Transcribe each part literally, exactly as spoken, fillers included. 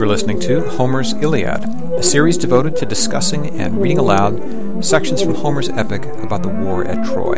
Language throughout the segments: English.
You're listening to Homer's Iliad, a series devoted to discussing and reading aloud sections from Homer's epic about the war at Troy.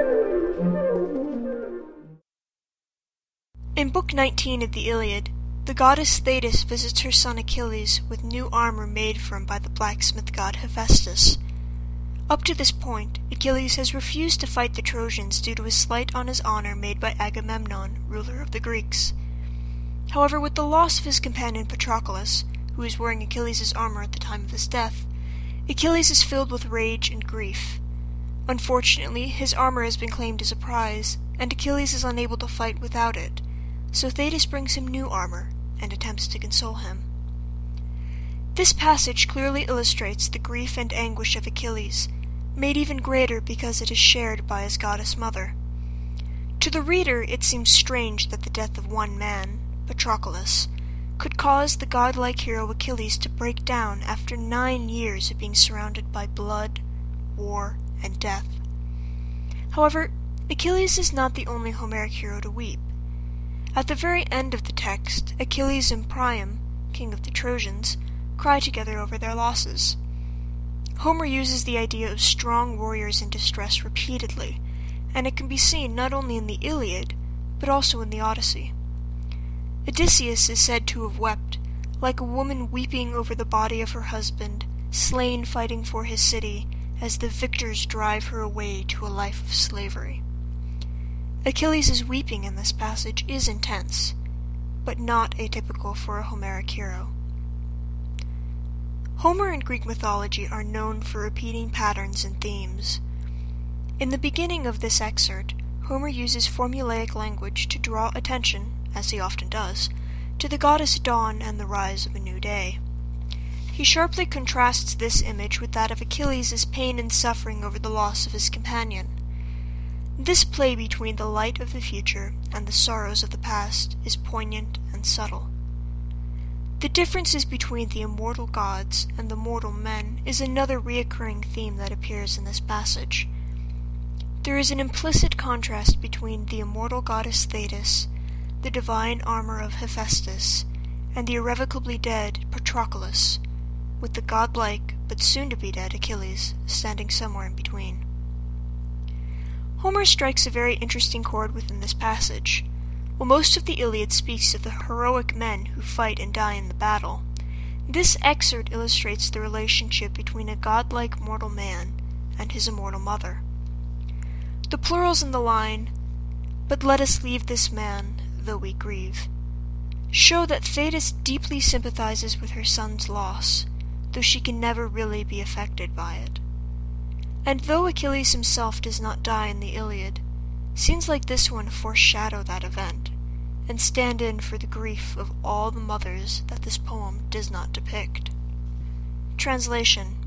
In Book nineteen of the Iliad, the goddess Thetis visits her son Achilles with new armor made for him by the blacksmith god Hephaestus. Up to this point, Achilles has refused to fight the Trojans due to a slight on his honor made by Agamemnon, ruler of the Greeks. However, with the loss of his companion Patroclus, who is wearing Achilles' armor at the time of his death, Achilles is filled with rage and grief. Unfortunately, his armor has been claimed as a prize, and Achilles is unable to fight without it, so Thetis brings him new armor and attempts to console him. This passage clearly illustrates the grief and anguish of Achilles, made even greater because it is shared by his goddess mother. To the reader, it seems strange that the death of one man, Patroclus, could cause the godlike hero Achilles to break down after nine years of being surrounded by blood, war, and death. However, Achilles is not the only Homeric hero to weep. At the very end of the text, Achilles and Priam, king of the Trojans, cry together over their losses. Homer uses the idea of strong warriors in distress repeatedly, and it can be seen not only in the Iliad, but also in the Odyssey. Odysseus is said to have wept, like a woman weeping over the body of her husband, slain fighting for his city, as the victors drive her away to a life of slavery. Achilles' weeping in this passage is intense, but not atypical for a Homeric hero. Homer and Greek mythology are known for repeating patterns and themes. In the beginning of this excerpt, Homer uses formulaic language to draw attention, as he often does, to the goddess Dawn and the rise of a new day. He sharply contrasts this image with that of Achilles' pain and suffering over the loss of his companion. This play between the light of the future and the sorrows of the past is poignant and subtle. The differences between the immortal gods and the mortal men is another recurring theme that appears in this passage. There is an implicit contrast between the immortal goddess Thetis, the divine armor of Hephaestus, and the irrevocably dead Patroclus, with the godlike but soon-to-be-dead Achilles standing somewhere in between. Homer strikes a very interesting chord within this passage. While most of the Iliad speaks of the heroic men who fight and die in the battle, this excerpt illustrates the relationship between a godlike mortal man and his immortal mother. The plurals in the line, "But let us leave this man, though we grieve," show that Thetis deeply sympathizes with her son's loss, though she can never really be affected by it. And though Achilles himself does not die in the Iliad, scenes like this one foreshadow that event, and stand in for the grief of all the mothers that this poem does not depict. Translation: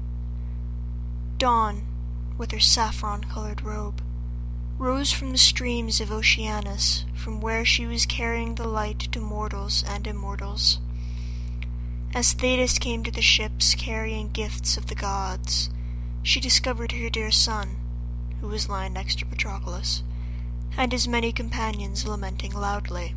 Dawn, with her saffron-colored robe, rose from the streams of Oceanus, from where she was carrying the light to mortals and immortals. As Thetis came to the ships carrying gifts of the gods, she discovered her dear son, who was lying next to Patroclus, and his many companions lamenting loudly.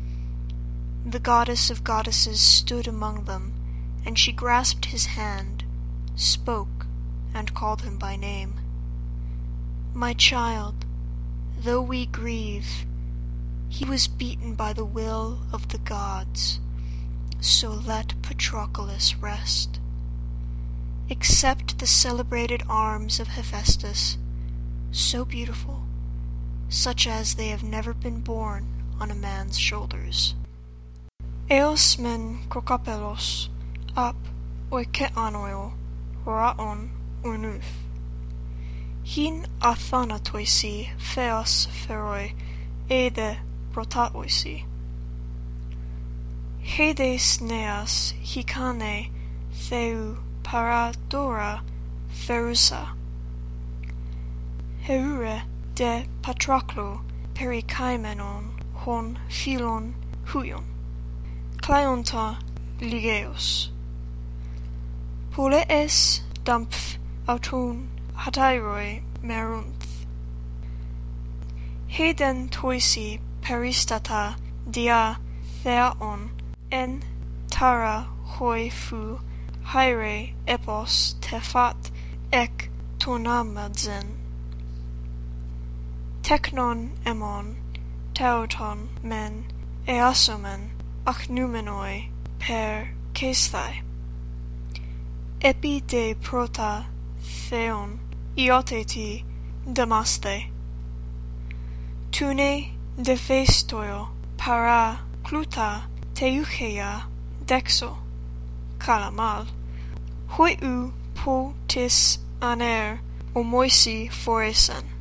The goddess of goddesses stood among them, and she grasped his hand, spoke, and called him by name. "My child, though we grieve, he was beaten by the will of the gods, so let Patroclus rest. Accept the celebrated arms of Hephaestus, so beautiful, such as they have never been borne on a man's shoulders. Eos men kokapelos, ap oike anoio, horaon unuth. Hin athanatoisi theos feroi, ede protatoisi. Hedes neas hikane theu paradora ferusa. Heure de Patroclo perikaimenon hon philon huion. Kleonta ligeos. Polees dampf auton hatairoi merunth. Heden toisi peristata dia theaon en tara hoi fu haire epos tefat ek tonamadzin. Teknon emon, tauton men, easomen, achnoumenoi per kesthai. Epi de prota theon, ioteti damaste. Tune de festoio, para cluta teucheia dexo, kalamal, hoi u po tis aner omoisi foresen.